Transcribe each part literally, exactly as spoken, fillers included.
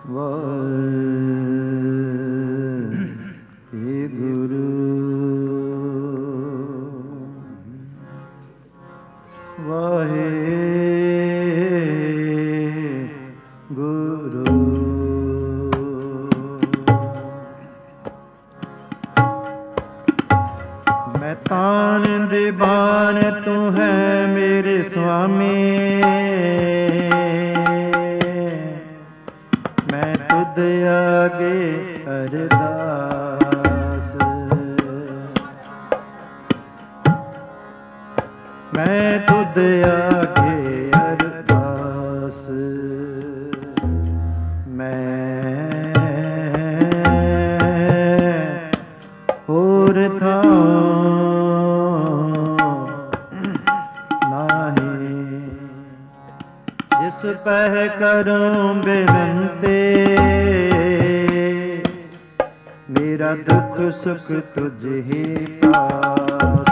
वाहेगुरु वाहेगुरु। मैं तान दीवान तू है मेरे स्वामी, मैं तुझ आगे अरदास, मैं तुझ आगे अरदास, मैं होर था जिस पह करूं बिनती, मेरा दुख सुख तुझ ही पास।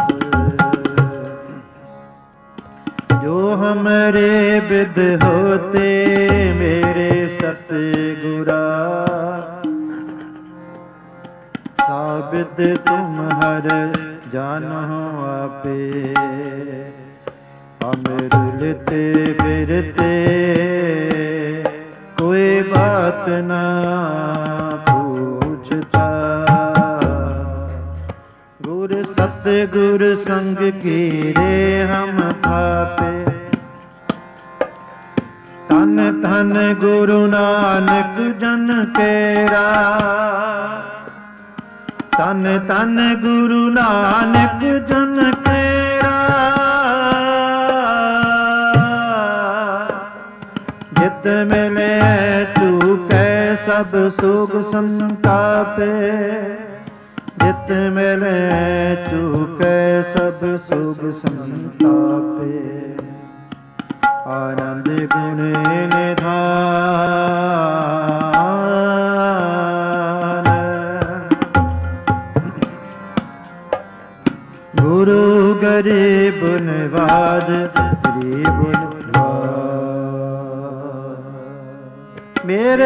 जो हमारे विद होते मेरे सतगुरा, साबित तुम हर जानो आपे। हम रुलते फिरते कोई बात ना पूछता, गुर सतगुर संग की रे हम थापे। तन तन गुरु नानक जन केरा, तन तन गुरु नानक जन केरा। जित मिले तू कै सब सुख संतापे, जित मिले तू कै सब सुख संतापे। आनंद गुण निधान, गुरु गरीब नवाज, गरीब मेरे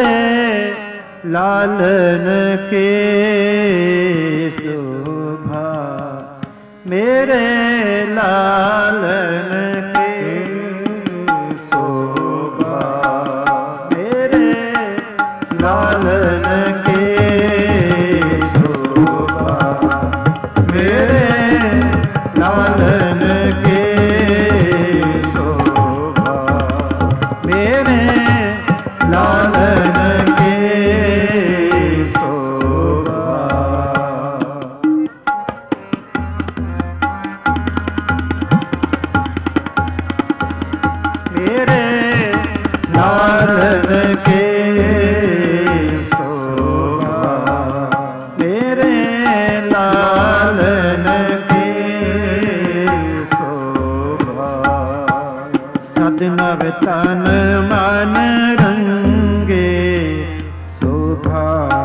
लालन के शोभा, मेरे लालन के शोभा, मेरे लालन के शोभा, मेरे लालन के शोभा, मेरे लालन के शोभा। मेरे लालन के शोभा, मेरे लालन के शोभा। सदनव तन मन रंगे शोभा,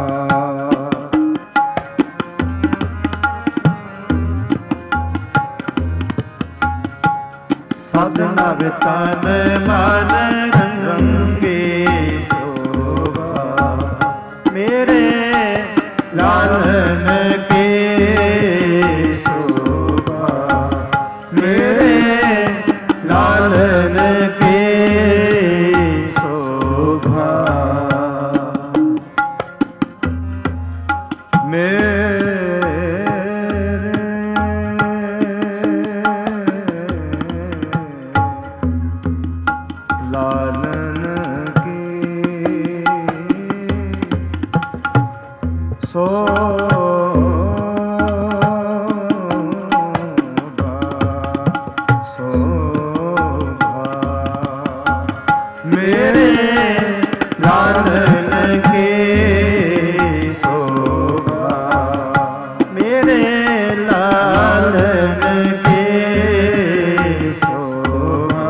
सदनव तन मन रंगे शोभा। मेरे लालन के शोभा, मेरे लालन के शोभा। मेरे लालन की शोभा, शोभा। मेरे लालन के शोभा, मेरे लालन के शोभा।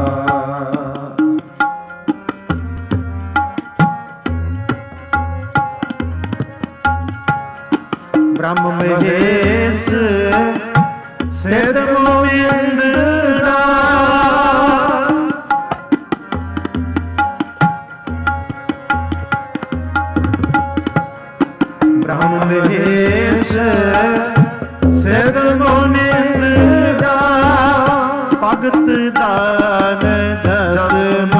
ब्रह्म महेश सिद्ध गोविंद ਭਗਤ ਦਾਨ ਦਸ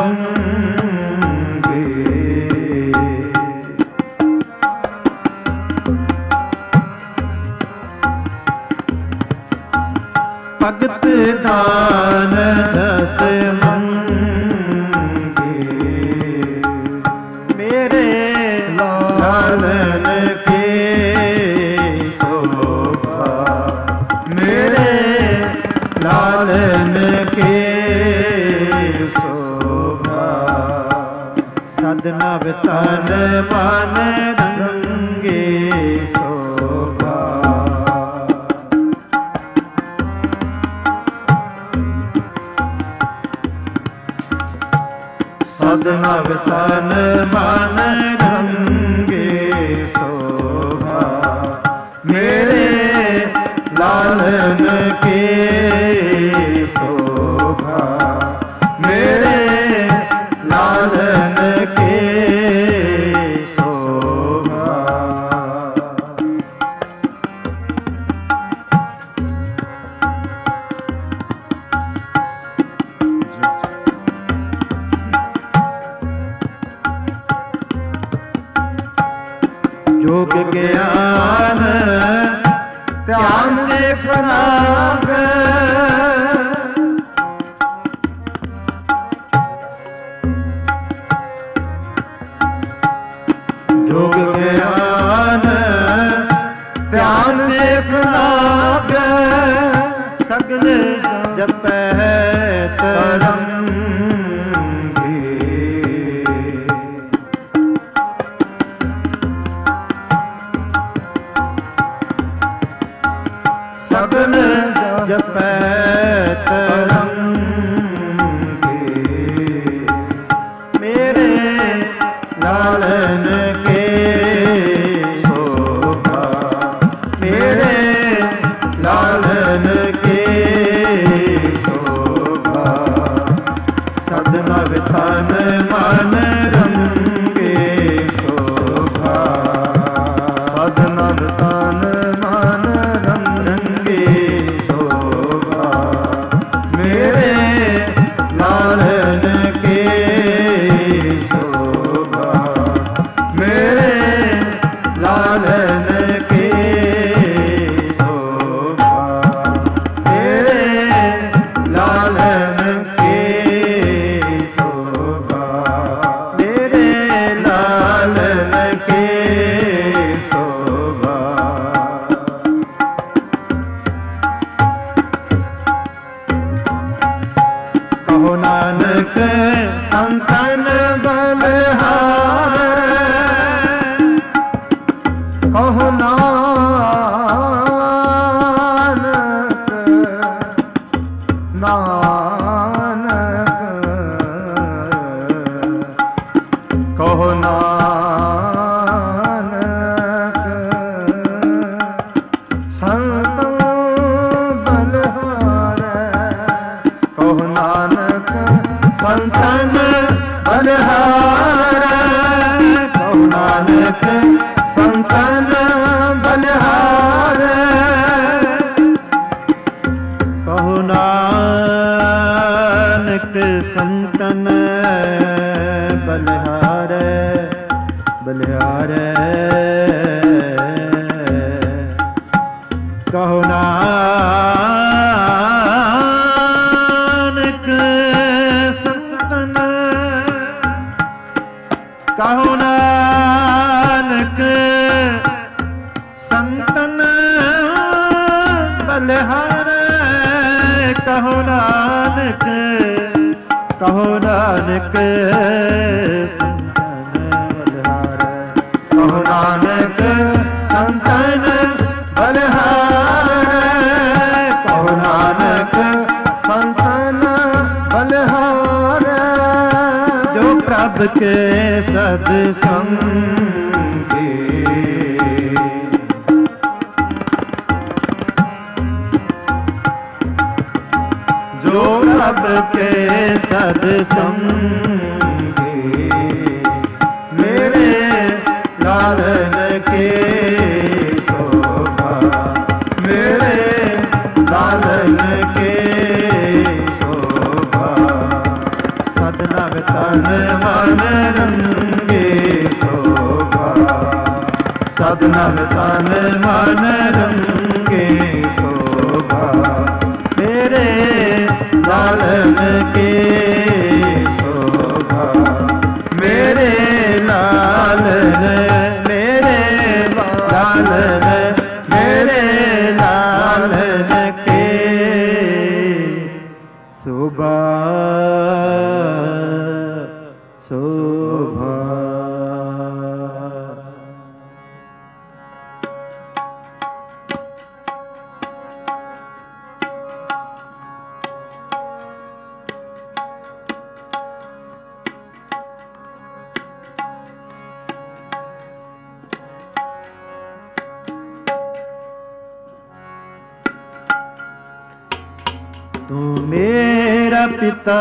ਮੰਗੇ। ਭਗਤ ਦਾਨ ਦਸ ਮੰਗੇ। ਮੇਰੇ ਲਾਲਨ ਕੇ ਸੋਭਾ, ਮੇਰੇ ਲਾਲਨ ਕੇ ਸੋਭਾ। ਸਦਨਾ ਵਿਤਨ ਮਨ ਰੰਗੇ ਸੋਭਾ। ਸਦਨਾ ਵਿਤਨ ਮਨ ਰੰਗੇ ਸੋਭਾ। ਮੇਰੇ ਲਾਲਨ ਕੇ ਸੋਭਾ, ਮੇਰੇ ਲਾਲਨ ਕੇ ਸੋਭਾ। योग ज्ञान ध्यान से फराग, योग ज्ञान ध्यान से फराग। सगल जपै तरंगे, सगल जपै तरंगे। मेरे लालन के शोभा, मेरे लालन के शोभा। सदना विथान मन रंगे शोभा। सदना विथान मन रंगे शोभा। मेरे लालन के शोभा, मेरे लालन के शोभा। मेरे लालन के शोभा, मेरे लालन के शोभा। कहो नानक संतन बलहार, कहो नानक नानक, कहो नानक संतन बलहार। कहो नानक संतन बलहार, कहो नानक संतन बलहार। कहो नानक संतन बलहार बलहार। कहो नानक संतन, कहो नानक संतन बलहार। कहो नानक, कहो नानक संतन बलहार। कहो नानक संतन बलहार। कहो नानक संतन बलहार। जो प्रभ के सत्संगे, जो प्रभ के सत्संगे। मेरे लालन के शोभा, मेरे लालन के शोभा। तन मन रंगे शोभा, सतनाम तन मन रंगे शोभा, मेरे लालन के शोभा, मेरे लालन, मेरे लालन, मेरे लालन के शोभा शोभा। तू मेरा पिता,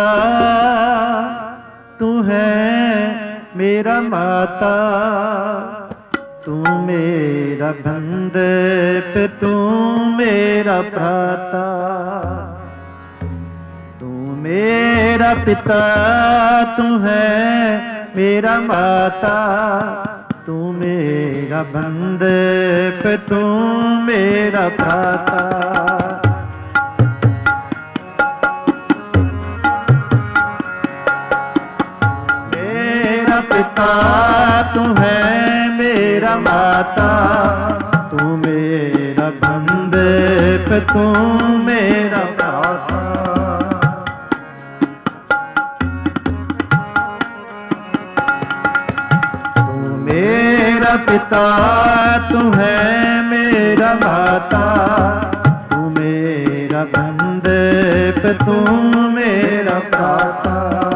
तू है मेरा माता, तू मेरा बंधप, तू मेरा भ्राता। तू मेरा पिता, तू है मेरा माता, तू मेरा बंधप, तू मेरा भ्राता। पिता तू है मेरा माता, तू मेरा बंधप, तू मेरा भ्राता। तू मेरा पिता, तू है मेरा माता, तू मेरा बंधप, तू मेरा भ्राता।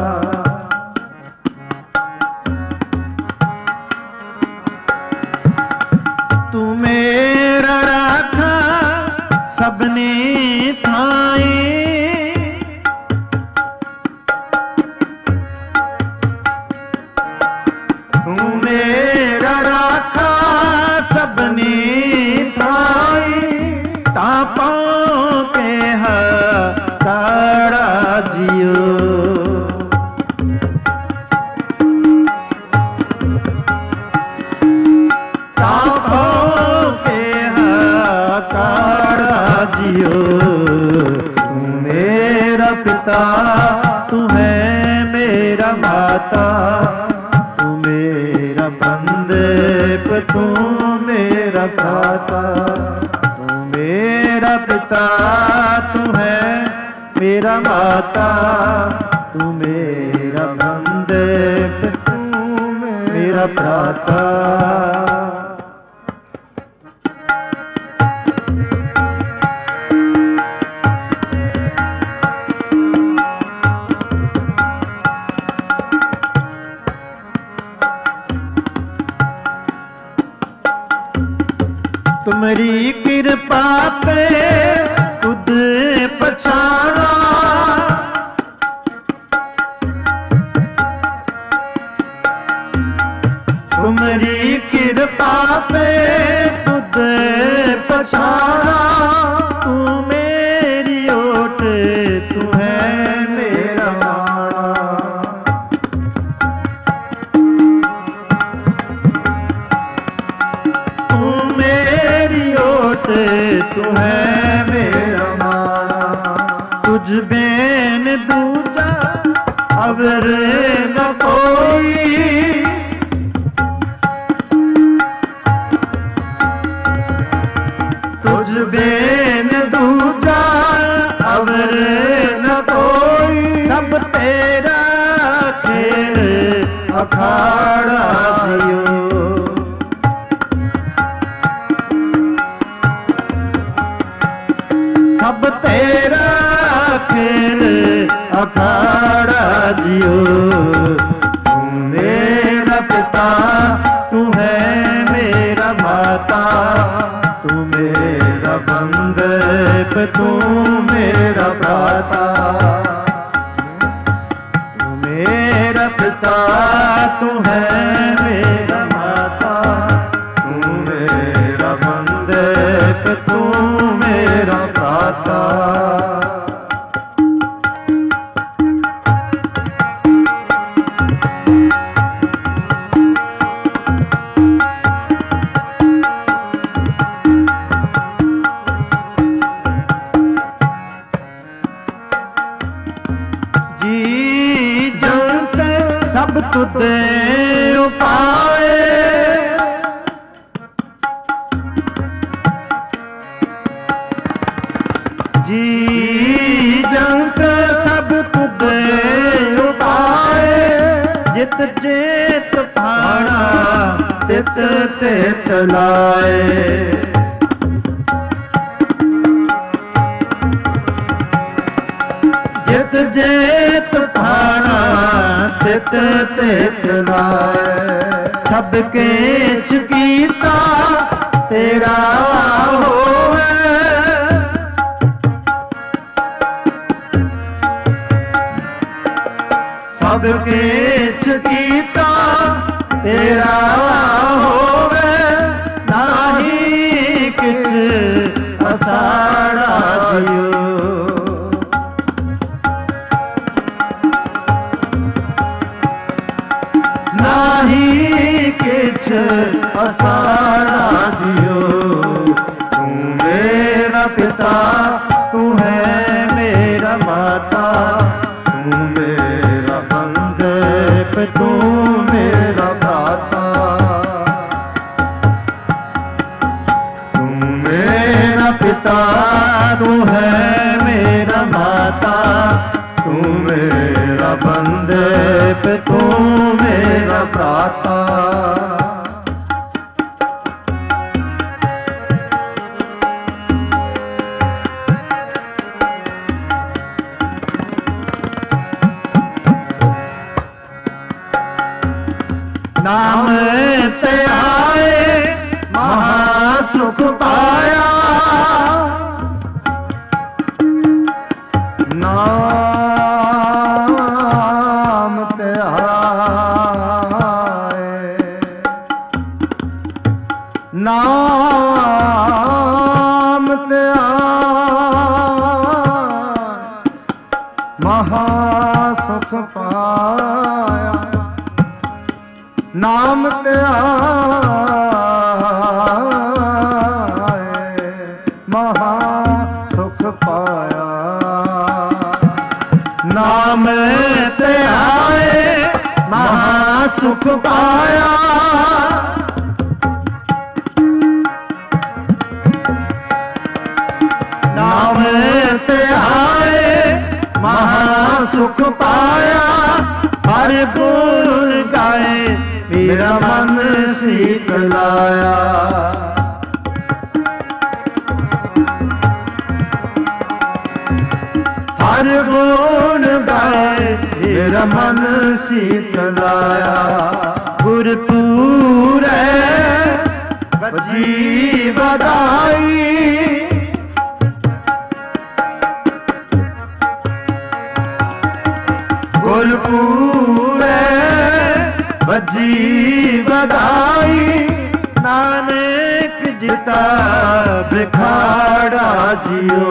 मेरा राखा सबने थाए, तू मेरा राखा सबने थाए, तापों के हकारा जियो। जियो तू मेरा पिता, तू है मेरा माता, तू मेरा बंधप, तू मेरा भ्राता। तू मेरा पिता, तू है मेरा माता, तू मेरा बंधप, तू मेरा भ्राता। तुम्हारी कृपा पे खुद पछाड़ा, तुम्हारी कृपा पे खुद पछाड़ा। तू मेरी ओट, तू है मेरा माड़ा। तू मेरी ओट, तू है मेरा माड़ा। तुझ बेन दूजा अगर न कोई, तुझ बेन दूजा अवर न कोई। सब तेरा खेल अखाड़ा जियो, सब तेरा खेल अखाड़ा जियो। तू मेरा पिता, तू है मेरा माता, तू मेरा बंधप, तू मेरा भ्राता। तू मेरा पिता, तू है मेरा माता, तू मेरा बंधप, तू मेरा भ्राता। ਜੀ ਜੰਤ ਸਭ ਤੁਧੇ ਉਪਾਏ, ਜੀ ਜੰਤ ਸਭ ਤੁਧੇ ਉਪਾਏ, ਜਿਤ ਜੇਤ ਭਾਣਾ ਤਿਤ ਤਿਤ ਲਾਏ। ਜਿਤ ਜੇਤ ਭਾਣਾ ਤਿਤ ਤਿਤ ਲਾਏ, ਸਭ ਕਿਛ ਕੀਤਾ ਤੇਰਾ ਹੋਵੇ, ਸਭ ਕਿਛ ਕੀਤਾ ਤੇਰਾ ਹੋਵੇ, ਨਾਹੀ ਕਿਛ ਅਸਾੜਾ ਜਿਉ। ਨਾਹੀ ਕਿਛ ਅਸਾੜਾ ਜਿਉ। ਤੂੰ ਮੇਰਾ ਪਿਤਾ, ਤੂੰ ਹੈ ਮੇਰਾ ਮਾਤਾ, ਤੂੰ ਮੇਰਾ ਬੰਧਪ, ਤੂੰ ਮੇਰਾ ਭਰਾਤਾ। ਤੂੰ ਮੇਰਾ ਪਿਤਾ, ਤੂੰ ਹੈ ਮੇਰਾ ਮਾਤਾ, ਤੂੰ ਮੇਰਾ ਬੰਧਪ, ਤੂੰ ਮੇਰਾ ਭਰਾਤਾ। ਨਾਮ ਤੇ ਆਏ ਮਹਾ ਸੁਖ ਪਾਇਆ, ਨਾਮ ਤੇ ਆਏ, ਨਾਮ ਤੇ ਆਏ ਮਹਾ ਸੁਖ ਪਾਇਆ, ਨਾਮ ਤੇ ਆਏ ਮਹਾ ਸੁਖ ਪਾਇਆ। ਨਾਮ ਤੇ ਆਏ ਮਹਾ ਸੁਖ ਪਾਇਆ, ਨਾਮ ਤੇ ਆਏ ਮਹਾ ਸੁਖ ਪਾਇਆ। ਹਰ ਗੁਣ ਗਾਏ ਮੇਰਾ ਮਨ ਸੀਤ ਲਾਇਆ, ਹਰ ਗੁਣ ਗਾਏ ਮੇਰਾ ਮਨ ਸੀਤ ਲਾਇਆ। ਗੁਰਪੂਰੈ ਵੱਜੀ ਵਧਾਈ, ਗੁਰਪੂਰੈ ਵੱਜੀ ਵਧਾਈ, ਨਾਨਕ ਜਿਤਾ ਬਿਖਾੜਾ ਜਿਉ।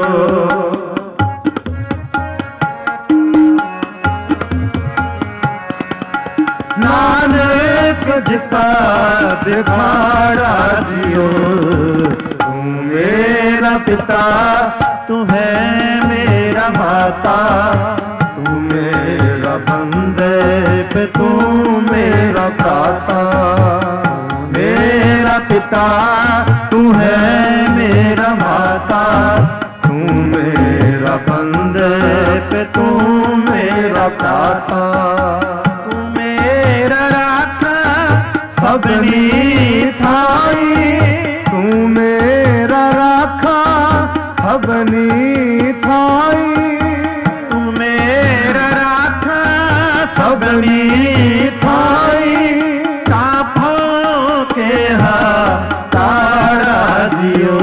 ਨਾਨਕ ਜਿਤਾ ਬਿਖਾੜਾ ਜਿਉ। ਤੂੰ ਮੇਰਾ ਪਿਤਾ, ਤੂੰ ਹੈ ਮੇਰਾ ਮਾਤਾ, ਤੂੰ ਮੇਰਾ ਬੰਧਪ, ਤੂੰ ਮੇਰਾ ਭਰਾਤਾ। ਮੇਰਾ ਪਿਤਾ, ਤੂੰ ਹੈ ਮੇਰਾ ਮਾਤਾ, ਤੂੰ ਮੇਰਾ ਬੰਧਪ, ਤੂੰ ਮੇਰਾ ਭਰਾਤਾ। ਤੂੰ ਮੇਰਾ ਰਾਖਾ ਸਭਨੀ ਥਾਈ, ਤੂੰ ਮੇਰਾ ਰਾਖਾ ਸਭਨੀ ਥਾਈ, ਤੂੰ ਮੇਰਾ ਰਾਖਾ ਸਭਨੀ ਥਾਈ। ਤਾਪੋਂ ਕਿਹਾ ਤਾੜਾ ਜਿਉ,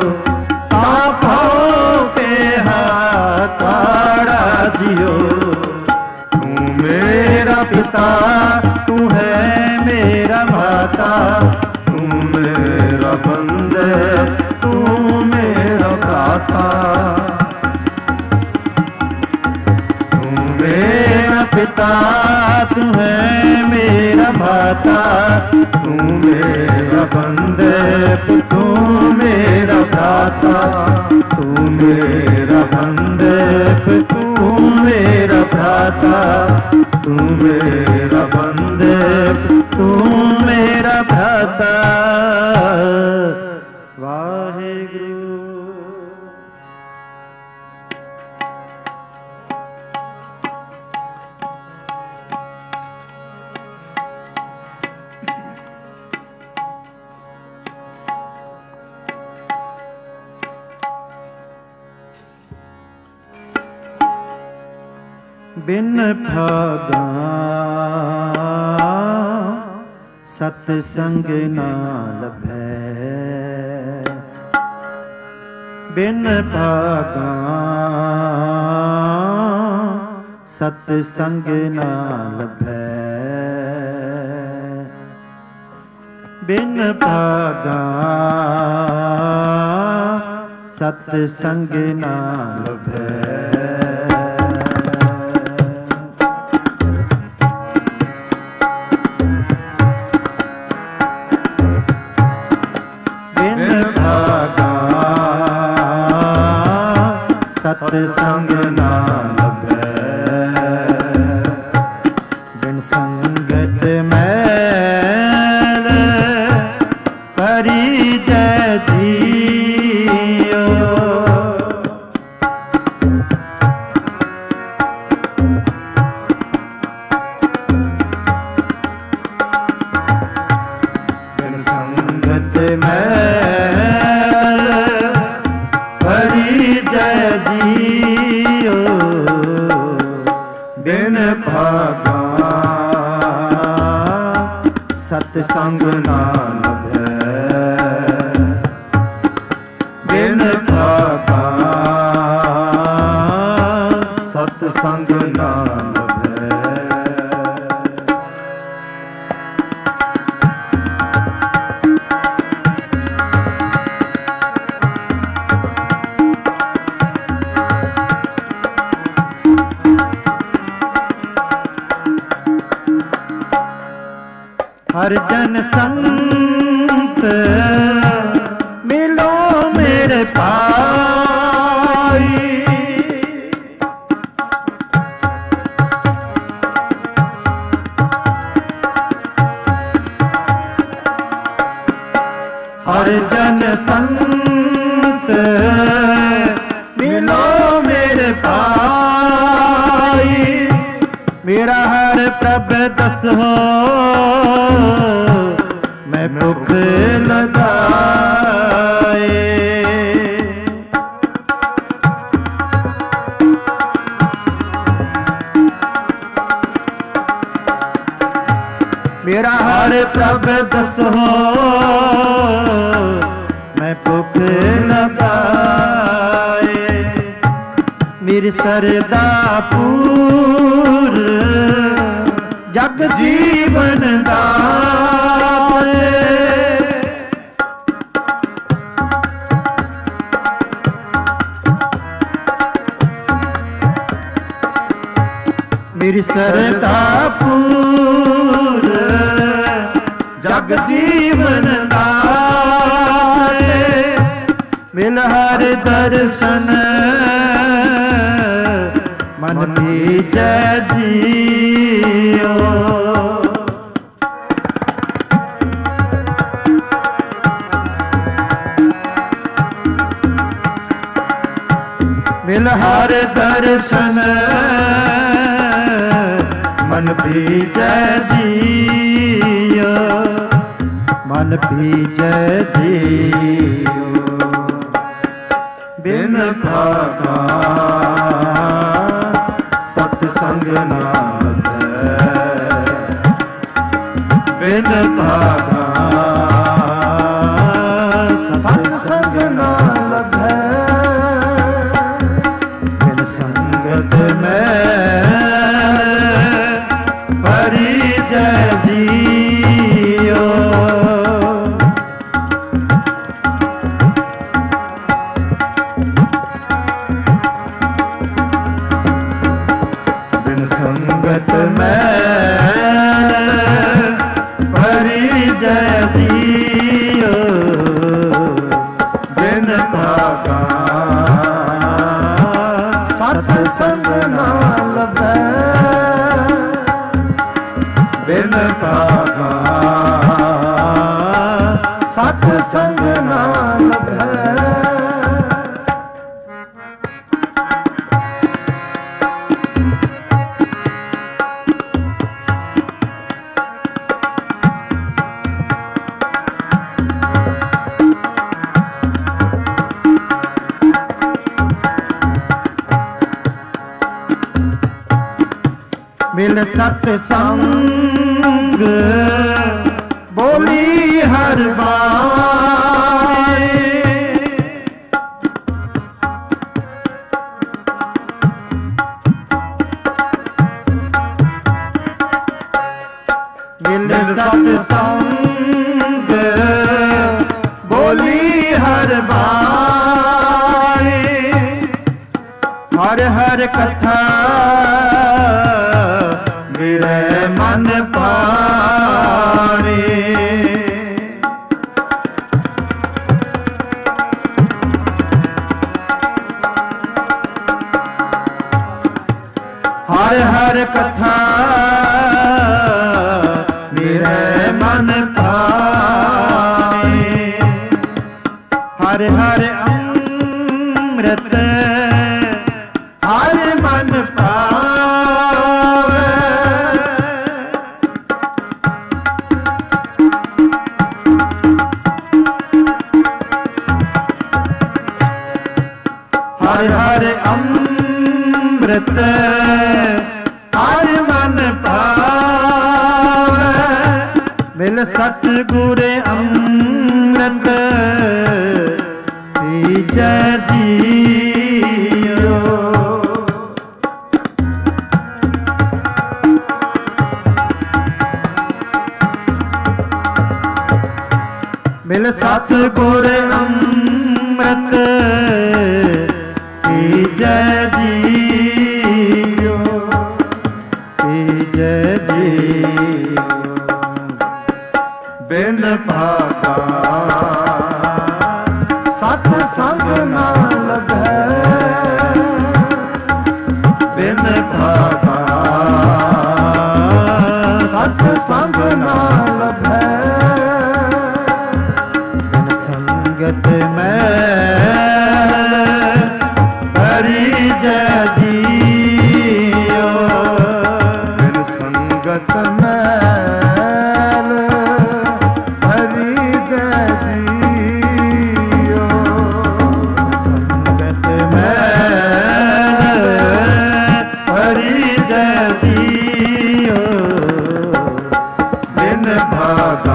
ਤਾਪੋਂ ਕਿਹਾ ਤਾੜਾ ਜਿਉ। ਤੂੰ ਮੇਰਾ ਪਿਤਾ, ਤੂੰ ਹੈ ਮੇਰਾ ਮਾਤਾ, ਤੂੰ ਮੇਰਾ ਬੰਧਪ, ਤੂੰ ਮੇਰਾ ਭਰਾਤਾ। ਤੂੰ ਮੇਰਾ ਪਿਤਾ, ਤੂੰ ਹੈ ਮੇਰਾ ਮਾਤਾ, ਤੂੰ ਮੇਰਾ ਬੰਧਪ, ਤੂੰ ਮੇਰਾ ਭਰਾਤਾ। ਤੂੰ ਮੇਰਾ ਬੰਧਪ, ਤੂੰ ਮੇਰਾ ਭਰਾਤਾ। तू मेरा बंदे तू मेरा भ्राता। वाहिगुरु। बिन भागा सत्संग ना लभै, बिन भागा सत्संग ना लभै, बिन भागा सत्संग ना लभै। सत्संग ना लभै, बिन संगत मैल परिजय जियो। बिन संगत मैल परिजय जियो, बिन भागा सत्संग ना लभै, बिन भागा सत्संग ना लभै। हर जन संत मिलो मेरे पाई, हर जन संत मिलो मेरे पाई, मेरा हर प्रभ दस हो मैं भुख लगाए। मेरा हर प्रभ दस हो मैं भुख लगाए। मेरी सरदा पूर जग जीवन दाए, मेरी सरदा पूर जग जीवन दाए। मिल हर दर्शन मन भीजै जियो, मिल हर दर्शन मन भीजै जियो, मन भीजै जियो। बिन भागा सत्संग ना लभै, बिन भागा सत्संग ना लभै। बिन संगत मैल परिजय जियो, बिन संगत मैल परिजय जियो, बिन भागा सत्संग ना लभै। ਬਿਨ ਭਾਗਾ ਸਤ ਸੰਗ ਨਾ ਲਭੈ। ਮਿਲ ਸਤ ਸੰਗ ਬੋਲੀ ਹਰ ਬਾਣੀ, ਮਿਲ ਸਤ ਸੰਗ ਬੋਲੀ ਹਰ ਬਾਣੀ, ਹਰ ਹਰ ਕਥਾ ਮੇਰੇ ਮਨ ਭਾਣੇ। ਹਰ ਹਰ ਕਥਾ ਮੇਰੇ ਮਨ ਭਾਣੇ, ਹਰ ਹਰ ਅੰਮ੍ਰਿਤ ਹਰ ਮਨ ਭਾਵੇ। ਹਰ ਹਰ ਅੰਮ੍ਰਿਤ ਹਰ ਮਨ ਭਾਵੈ, ਮਿਲ ਸਤਿਗੁਰ ਅੰਮ੍ਰਿਤ ਪੀਜੈ ਜੀਓ। ਮਿਲ ਸਤਿਗੁਰ ਅੰਮ੍ਰਿਤ ਪੀਜੈ ਜੀਓ, ਪੀਜੈ ਜੀਓ। ਬਿਨ ਭਾਗਾ ਸਤ ਸੰਗ ਨਾ ਲਭੈ, ਬਿਨ ਭਾਗਾ ਸਤ ਸੰਗ ਨਾ ਲਭੈ। ਬਿਨ ਸੰਗਤ ਮੈਂ ਜੈ ਜੀਓ, ਬਿਨ ਸੰਗਤ ਮੈਲ ਹਰੀ ਜੈ ਜੀਓ, ਸੰਗਤ ਮੈਲ ਹਰੀ ਜੈ ਜੀਓ। ਬਿਨ ਭਾਗਾ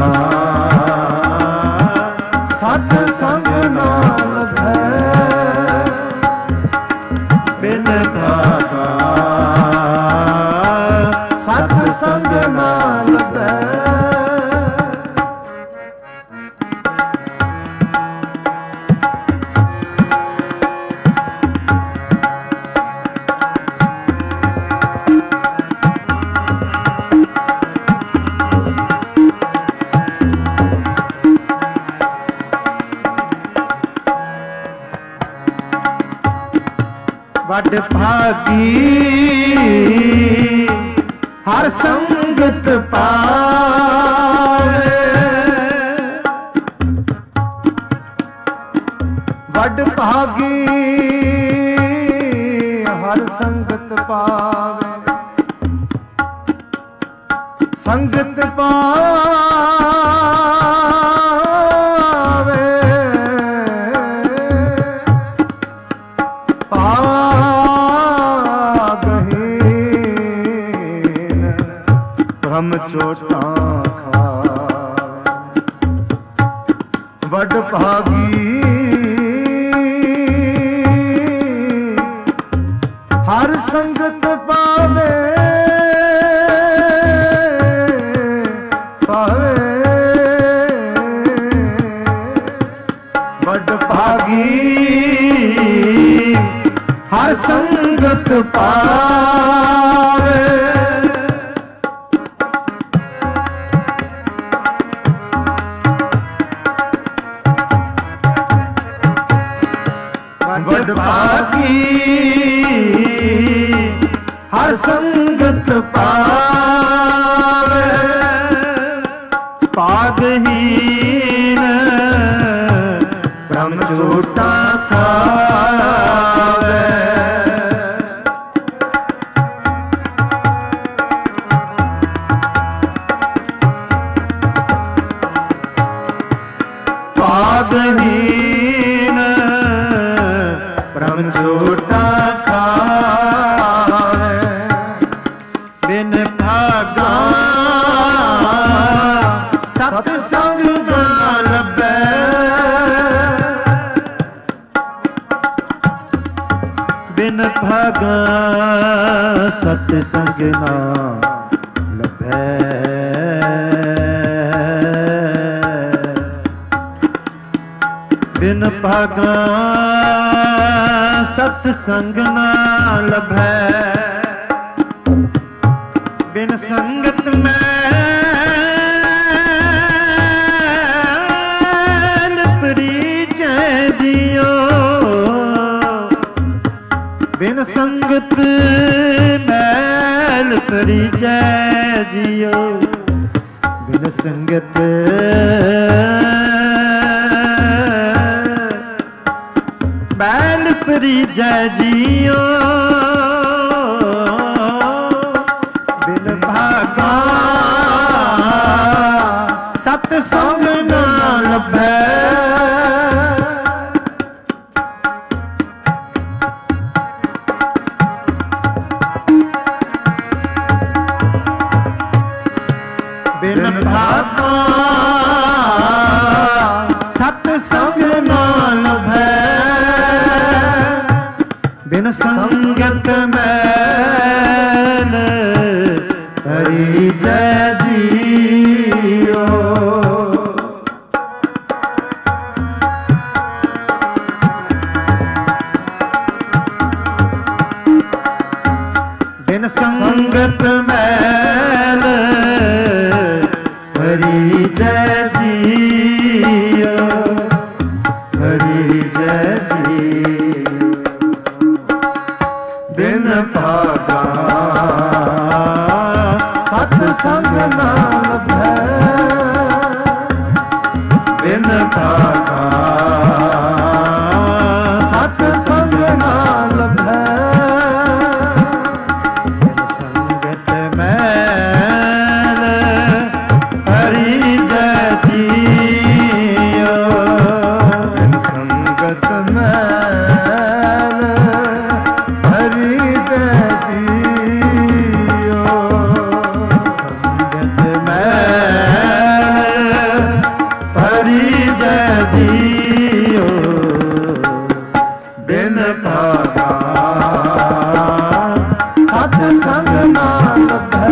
ਸਤ ਸੰਗ ਨਾ ਲਭੈ, ਬਿਨ ਭਾਗਾ ਸਤ ਸੰਗ ਨਾ ਲਭੈ। ਵੱਡ ਭਾਗੀ ਹਰ ਸੰਗਤ ਪਾਵੇ, ਵੱਡ ਭਾਗੀ ਹਰ ਸੰਗਤ ਪਾਵੇ, ਸੰਗਤ ਪਾਵੇ ਭਾਗਹੀਨ ਭ੍ਰਮ ਚੋਟਾਂ ਖਾਵੇ। ਵੱਡ ਭਾਗੀ ਹਰ ਸੰਗਤ ਪਾਵੇ, ਪਾਵੇ ਵੱਡ ਭਾਗੀ ਹਰ ਸੰਗਤ ਪਾਵੇ। ਵੱਡ ਭਾਗੀ ਭਾਗਾ ਸਤ ਸੰਗ ਨਾ ਲੱਭੈ ਬਿਨ ਭਾਗਾ ਸਤ ਸੰਗ ਨਾ ਲੱਭੈ ਬਿਨ ਭਾਗਾ ਸਤ ਸੰਗ ਨਾ ਲੱਭੈ ਬਿਨ ਸੰਗਤ ਮੈਲ ਪਰੀਚੈ ਦਿਓ ਬਿਨ ਸੰਗਤ ਮੈਲ ਪਰੀਚੈ ਦਿਓ ਬਿਨ ਸੰਗਤ ਮੈਲ ਪਰੀਚੈ ਦਿਓ ਬਿਨ ਭਾਗਾ ਸਤ ਸੰਗ ਨਾ ਲੱਭੈ ਬਿਨ ਭਾਗਾ ਸਤ ਸੰਗ ਨਾ ਲੱਭੈ ਬਿਨ ਸੰਗਤ ਮੈਲ ਪਰੀਚੈ ਦਿਓ ਬਿਨ ਸੰਗਤ ਮੈਲ ਪਰੀਚੈ ਦਿਓ ਪਰੀਚੈ ਦਿਓ ਬਿਨ ਭਾਗਾ ਸਤ ਸੰਗ ਨਾ ਲੱਭੈ ਬਿਨ ਭਾਗਾ ਸਤ ਸੰਗ ਨਾ ਲੱਭੈ ਬਿਨ ਸੰਗਤ ਮੈਲ ਪਰੀਚੈ ਦਿਓ ਬਿਨ ਸੰਗਤ ਮੈਲ ਪਰੀਚੈ ਦਿਓ ਸੰਗਤ ਮੈਲ ਪਰੀਚੈ ਦਿਓ ਬਿਨ ਭਾਗਾ ਸਤ ਸੰਗ ਨਾ ਲੱਭੈ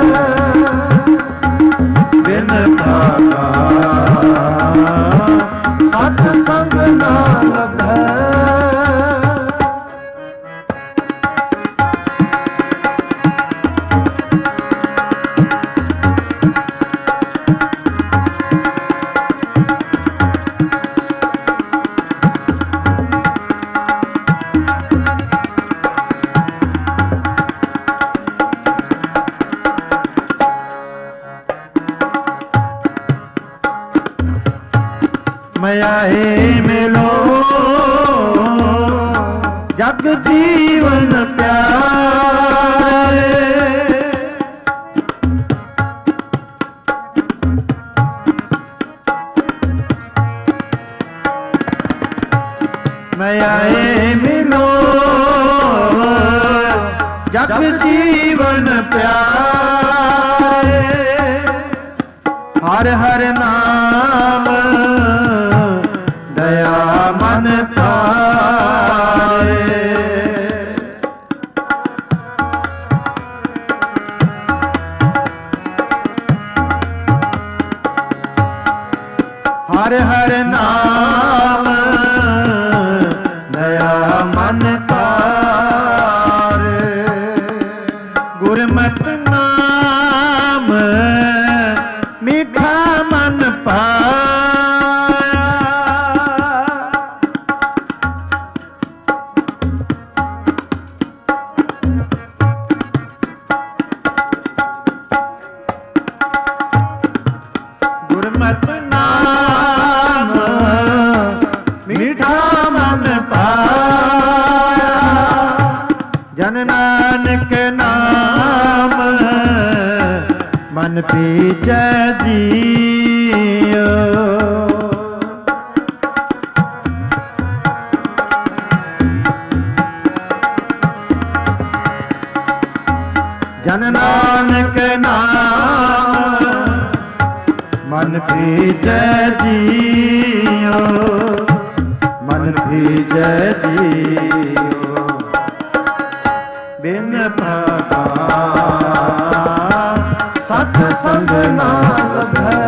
ਬਿਨ ਭਾਗਾ ਸਤ ਸੰਗ ਨਾ ਲੱਭੈ ਮਯਾਏ ਮਿਲੋ ਜਗ ਜੀਵਨ ਪਿਆਰੇ ਮਯਾਏ ਮਿਲੋ ਜਗ ਜੀਵਨ ਪਿਆਰੇ ਹਰ ਹਰ ਨਾਮ ਦਇਆ ਮਨ ਤਾਰੇ ਹਰ ਹਰ ਨਾਮ ਦਇਆ ਮਨ ਤਾਰੇ ਗੁਰਮਤਿ ਨਾਮ ਮਿਠਾ ਮਨ ਪਾਇਆ ਗੁਰਮਤਿ ਨਾਮ ਮਿਠਾ ਮਨ ਪਾਇਆ ਜਨ ਨਾਨਕ ਨਾਮ ਮਨ ਪੀਚੈ ਜੀਓ ਜਨ ਨਾਨਕ मन भीजै जियो, मन भीजै जियो, बिन भागा सत्संग ना लभै,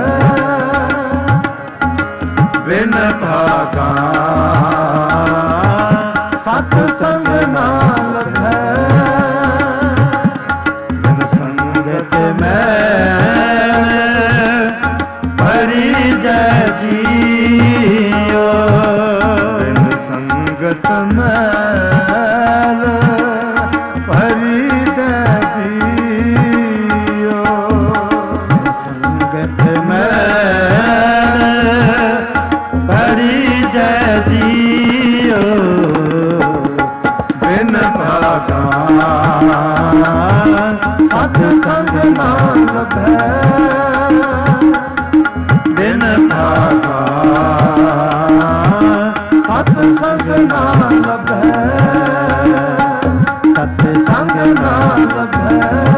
बिन भागा सत्संग ना लभै, बिन संगत मैल भरी जै जियो, बिन संगत मैल भरी जै जियो, बिन संगत मैल भरी जै जियो, बिन भागा सत्संग ना लभै, बिन भागा सत्संग ना लभै, सत्संग ना लभै,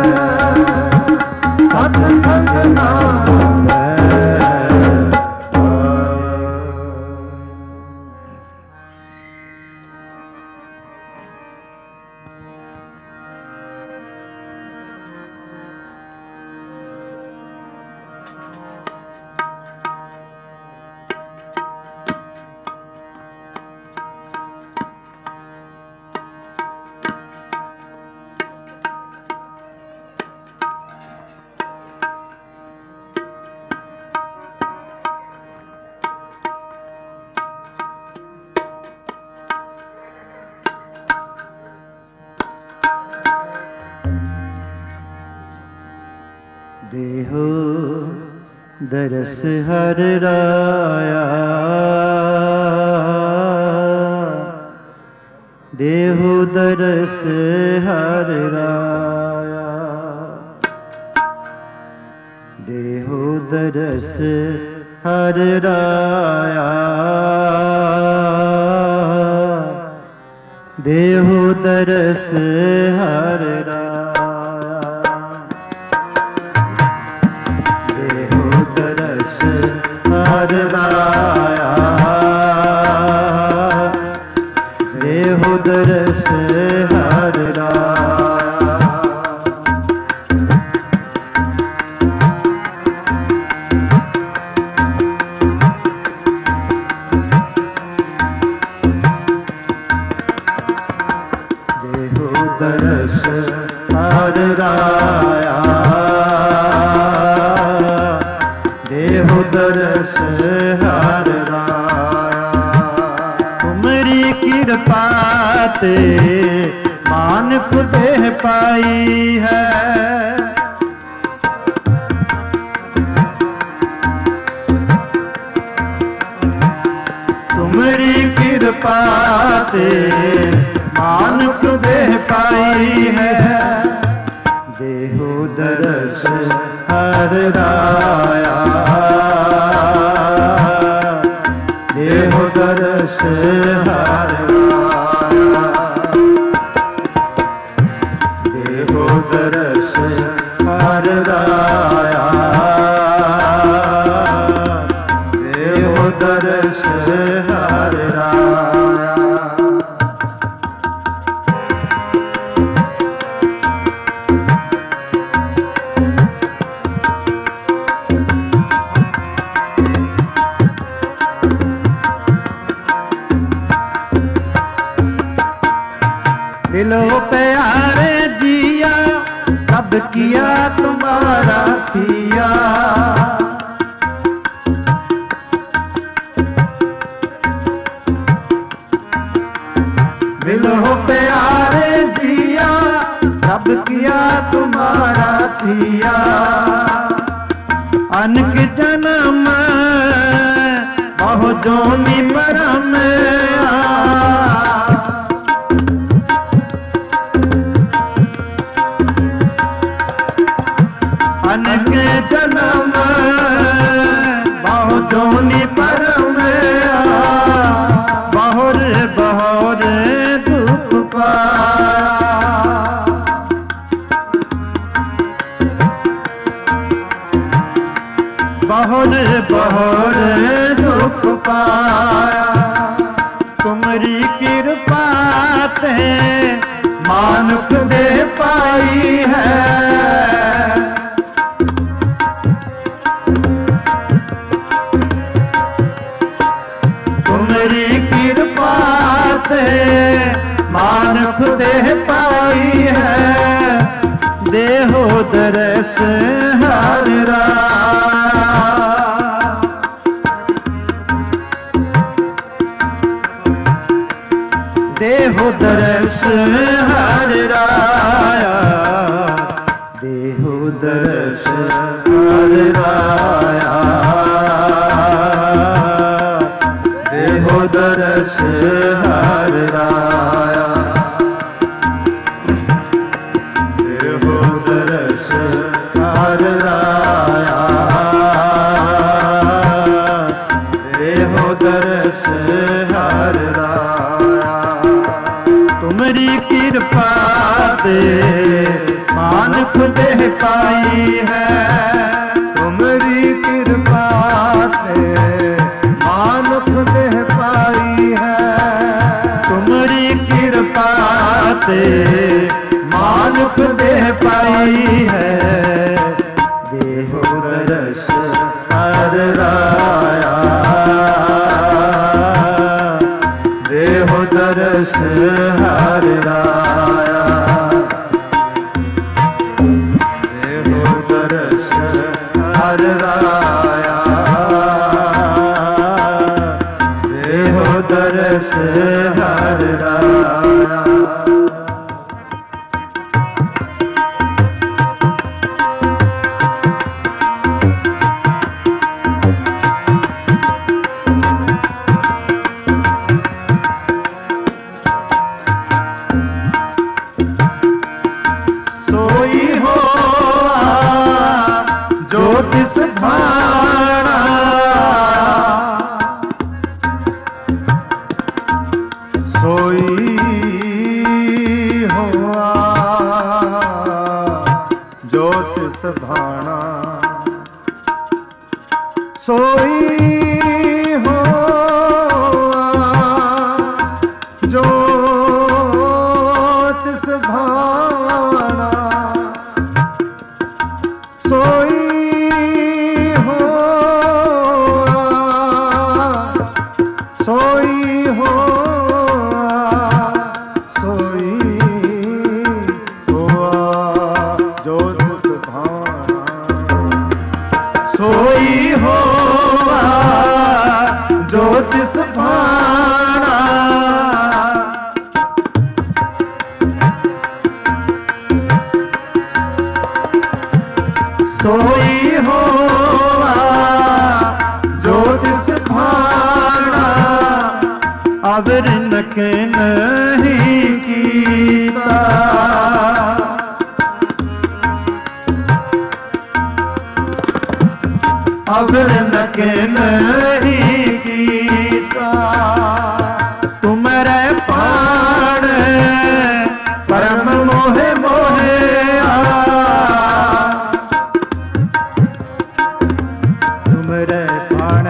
सत्संग ना लभै। देहो दरस हर राया, देहो दरस हर राया, देहो दरस हर राया, देहो दरस हर राया, हर राया, देहो दरस हर राया, देहो दरस हर राया, देहो दरस हर राया, तुमरी कृपा ते मानव देह पाई है, तुमरी कृपा ते मानव देह पाई है, देहो दरस हर राया, देहो दरस हर राया, देहो दरस हर राया, देहो दरस हर राया। मिलो प्यारे जिया, कब किया तुम्हारा किया, मिलो प्यारे जिया, कब किया तुम्हारा किया, अनक जन्म बहु जोनी परम अनक जन्म बहु जोनी परम बहुर बहुर दुख पाया, बहुर बहुर दुख पाया, तुमरी कृपा ते मानुख दे पाई है। तुमरी कृपा ते मानुख दे पाई है, देहो दरस हर राया। देहो दरस हर राया, देहो दरस हर राया, देहो दरस हर राया, देहो दरस हर राया, देहो दरस हर राया। तुमरी कृपा ते मानुख दे पाई है, तुमरी कृपा ते मानुख दे पाई है, तुमरी कृपा ते मानुख दे पाई है, देहो दरस हर राया, देहो दरस हर राया, देहो दरस हर राया, देहो दरस हर राया। सोई हो जो तिस भाना, सोई होआ जो तिस भाना, सोई होआ जो तिस भाना, सोई होआ, सोई होआ, सोई होआ जो तिस भाना, सोई होआ जो तिस भाना, सोई होआ जो तिस भाना, अवर नक नहीं कीता, अवर नक नहीं कीता, तुमरे पाण परम मोहे मोहिया, तुमरे पाण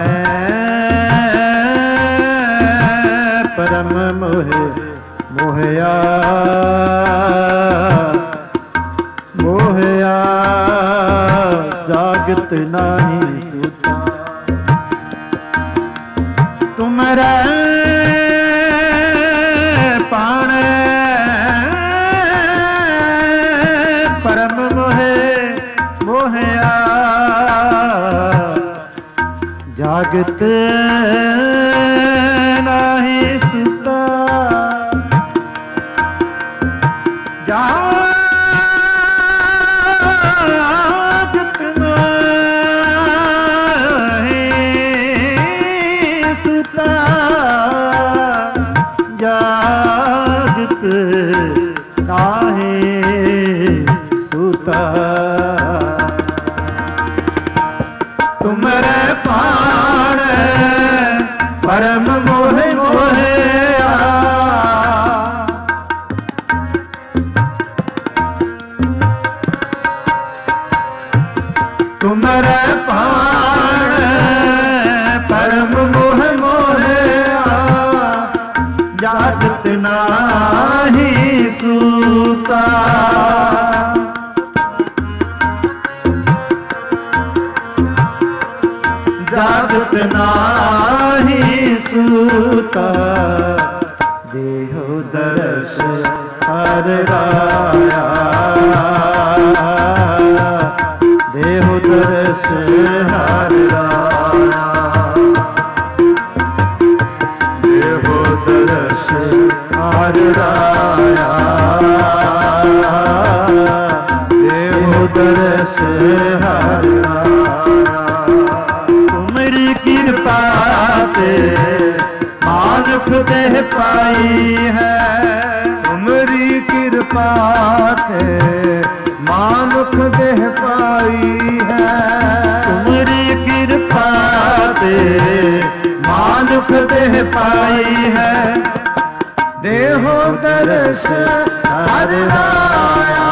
परम मोहे मोहिया, मोहिया जागत नाही सूता, तुमरे पाण परम मोहे मोहिया, जागत नाही सूता, जागत नाही सूता, जागत नाही सूता, तुमरे पाण परम मोहे मोहिया, तुमरे पाण जागत नाही सूता, देहो दर्श हर राया, देहो दर्श हर राया, देहो दर्श हर राया, देहो दर्श हर राया। तुमरी कृपा ते मानुख देह पाई है, तुमरी कृपा ते मानुख देह पाई है, तुमरी कृपा ते मानुख देह पाई है, देहो दर्श हर राया,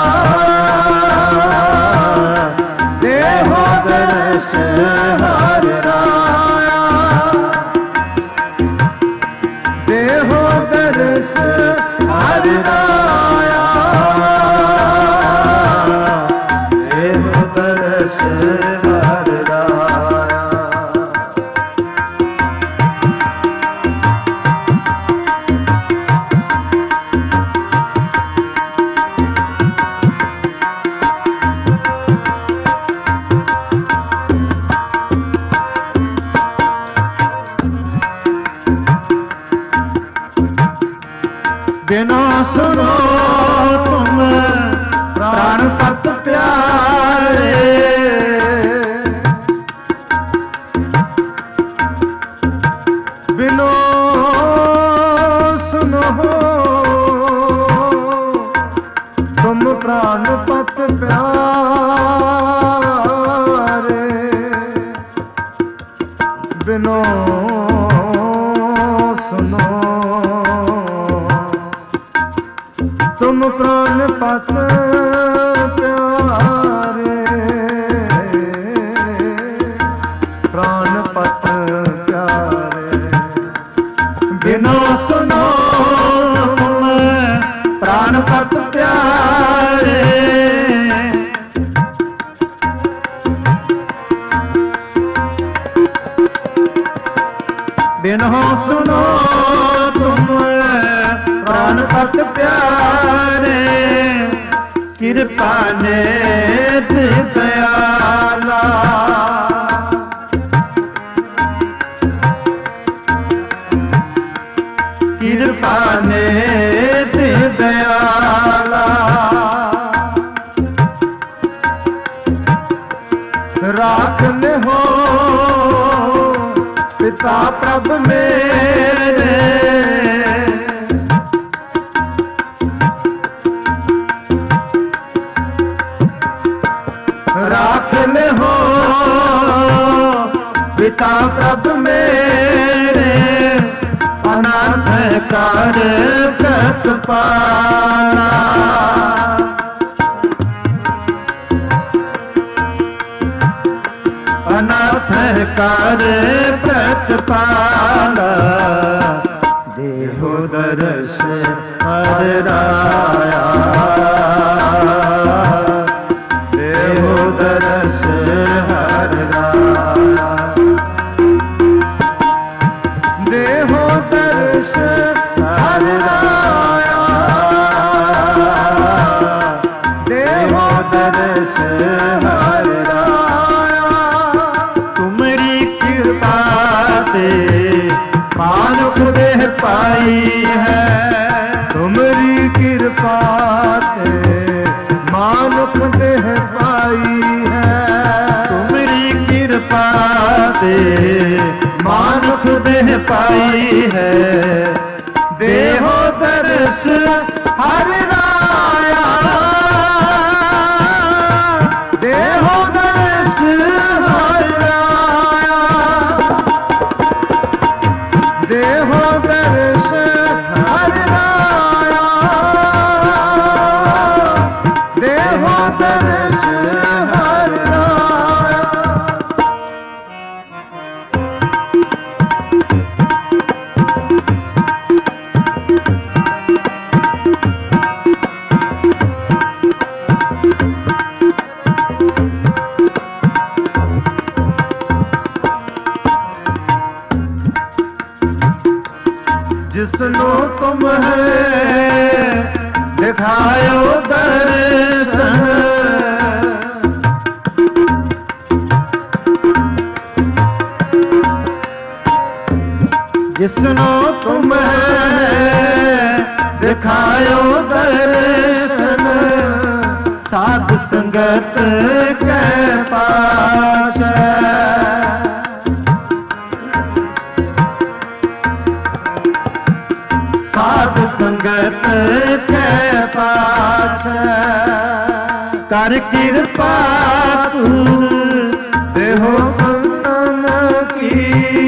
देहो दर्श हर राया, देहो दर्श हर राया, देहो दर्श हर राया। बिनो सुनो तुम प्राणपत प्यारे, बिनो सुनो तुम प्राणपत प्यारे, बिनो सुनो तुम प्राणपत प्यारे, प्राणपत प्यारे, बिनो सुनो तुम प्राणपत प्यारे, बिनो सुनो तुम प्राणपत प्यारे, कृपा नेत दयाला, कृपा नेत दयाला, राखने हो पिता प्रभु मेरे, राखने हो पिता प्रभु मेरे, अनाथ कर प्रतिपाला, अनाथ कर प्रतिपाला, देहो दर्श हर राया, देहो दर्श हर राया, देहो दर्श हर राया, देहो दर्श हर राया। तुमरी कृपा ते मानुख देह पाई है, तुमरी कृपा ते मानुख देह पाई है, तुमरी कृपा ते मानुख देह पाई है, देहो दर्श हर राया, देहो दर्श हर राया, देहो दर्श हर राया, देहो दर्श हर राया। जिसनो तुम है दिखायो दर्शन। जिसनो तुम है दिखायो दर्शन। साध संगत के पास साध संगत के पाछ। कर कृपा तू देहो संतन की।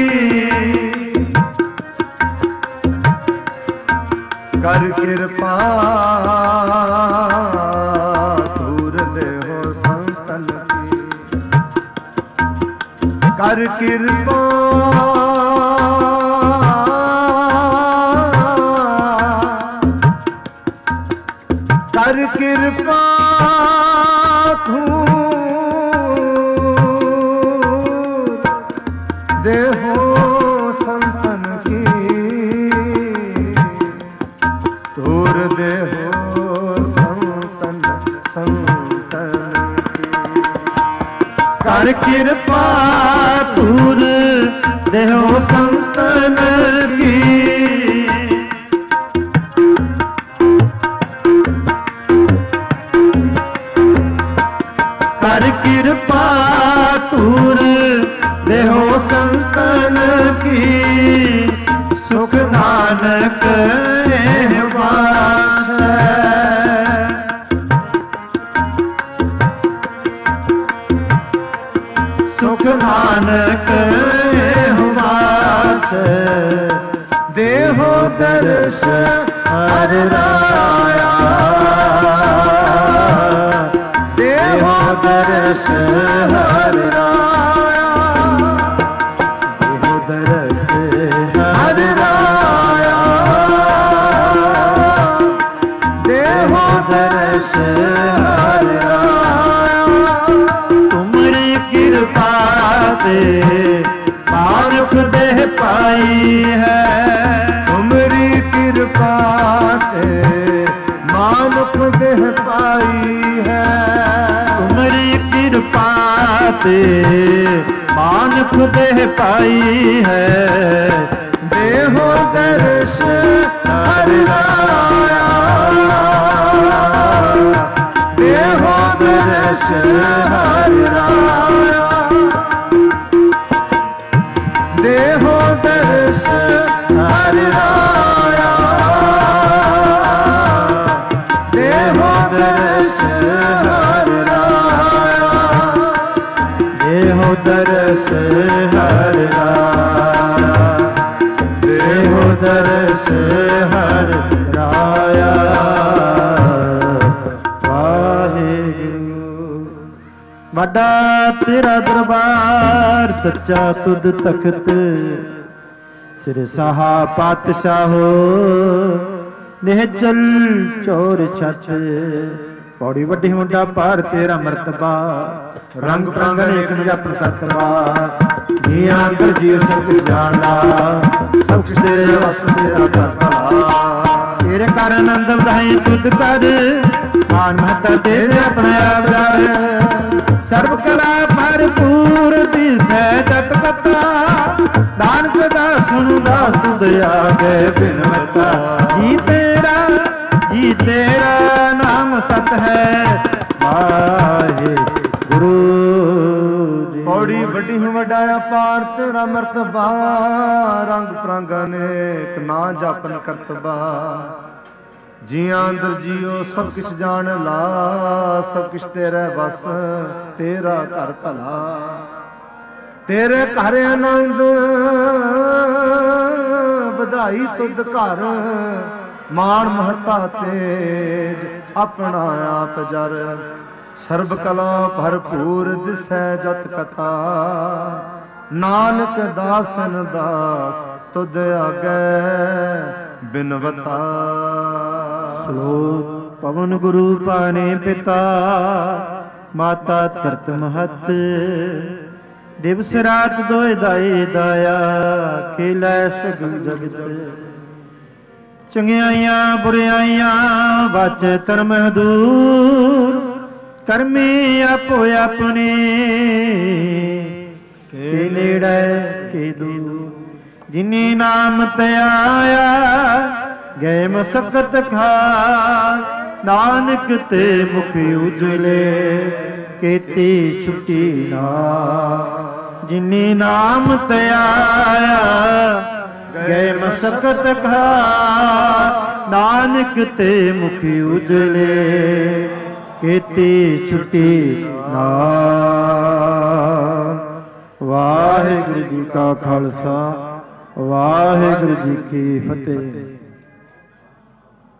कर कृपा दूर देहो संतन की। कर कृपा कर कृपा धूर देहो संतन की। दूर देहो संतन संतन की। कर कृपा दूर देहो संतन की। कर कृपा तूर देहो संतन की। सुख नानक वाछ। सुख नानक वाछ। देहो दर्श हर राया। देहो दर्श हर राया। देहो दर्श हर राया। देहो दर्श हर राया। तुमरी कृपा ते मानुख देह पाई है। तुमरी कृपा ते मानुख देह पाई है। तुमरी कृपा ते मानुख देह पाई है। देहो दर्श हर राया। देहो दर्श हर राया। देहो दर्श हर राया। देहो दर्श हर राया। देहो दर्श हर राया। देहो दर्श हर राया। वाहिगुरू वड्डा तेरा दरबार सच्चा तुद तखत। सिर साहा पातशाहो निहचल चोर छत। पौड़ी वड्डी मुंडा पार तेरा मरतबा। रंग प्रंग अनेक जपन करतबा। जिया अंतर जीव सब कुछ जानदा। सब कुछ तेरे वस तेरा करता। तेरे कर आनंद बधाई तुद कर। मान महता तेरे अपने आप कर। सर्व कला भरपूर दिसै जत कथा। नानक दास सुनदा तुद आगे बिनवता। जी तेरा जी तेरा नाम सत है वाहे गुरु जी। पौड़ी वड्डी वड्डाया पार तेरा मरतबा। रंग प्रंग अनेक ना जापन करतबा। जिया अंदर जियो सब किछ जान ला। सब किछ तेरे बस तेरा घर भला। तेरे घर आनंद ਵਧਾਈ ਤੁਧ ਘਰ। ਮਾਣ ਮਹਤਾ ਤੇਜ ਆਪਣਾ ਆਪ ਜਰ। ਸਰਬ ਕਲਾ ਭਰਪੂਰ ਦਿਸੈ ਜਤ ਕਥਾ। ਨਾਨਕ ਦਾਸਨ ਦਾਸ ਤੁਧ ਆਗੈ ਬਿਨਵਤਾ। ਸ਼ਲੋਕ ਪਵਨ ਗੁਰੂ ਪਾਣੇ ਪਿਤਾ। ਮਾਤਾ ਧਰਤ ਮਹਤ। ਦਿਵਸ ਰਾਤ ਦੋਇ ਦਾਈ ਦਾਇਆ। ਖੇਲੈ ਸਗਲ ਜਗਤ। ਚੰਗਿਆਈਆਂ ਬੁਰਿਆਈਆਂ ਵਾਚੈ ਧਰਮ ਦੂਰ, ਕਰਮੀ ਆਪੋ ਆਪਣੇ ਕੇ ਨੇੜੇ ਕੇ ਦੂਰ। ਜਿਨੀ ਨਾਮ ਧਿਆਇਆ ਗਏ ਮਸਕਤ ਖਾਰ, ਨਾਨਕ ਤੇ ਮੁਖ ਉਜਲੇ ਕੀਤੀ ਛੁੱਟੀ ਨਾ। ਜਿਨੀ ਨਾਮ ਧਿਆਇਆ ਗਏ ਮਸਕਤ ਖਾਰ, ਨਾਨਕ ਤੇ ਮੁਖ ਉਜਲੇ ਕੀਤੀ ਛੁੱਟੀ ਨਾ। ਵਾਹਿਗੁਰੂ ਜੀ ਕਾ ਖਾਲਸਾ, ਵਾਹਿਗੁਰੂ ਜੀ ਕੀ ਫਤਿਹ।